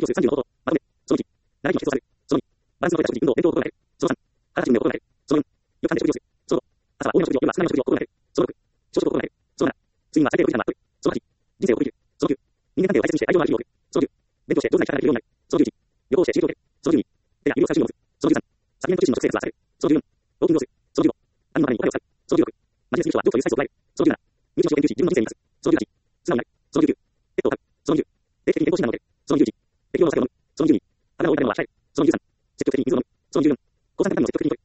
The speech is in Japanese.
教数30のこと、まとめ、その1、内規の必要とされる。その2、バランスの取れた食事、運動、伝統を心がける。その3、体運命を心がける。その4、よく噛んで食事をする。その5、朝は多めの食事を、夜は少なめの食事を心がける。その6、朝食を心がける。その7、睡眠は最低6時間はとる。その8、人生を送り切る。その9、人間関係を大切にして愛情のある日々を送る。その10、勉強して上手な力ができるようになる。その11、旅行して刺激を受ける。その12、手や指を使う習慣を持つ。その13、サプリメント自身の特性がされる。その14、ウォーキングをする。その15、何のためにお金を使う。その16、マジレスに人は上記というサイズを捉える。その17、入試を研究し自分の人生に生かす。その18、素直になる。その19、ペットを飼う。その20、定期的に健康診断を受ける。その21、適量の酒を飲む。その22、体を痛めるのは控える。その23、積極的に水を飲む。その24、抗酸化ビタミンを積極的に摂る。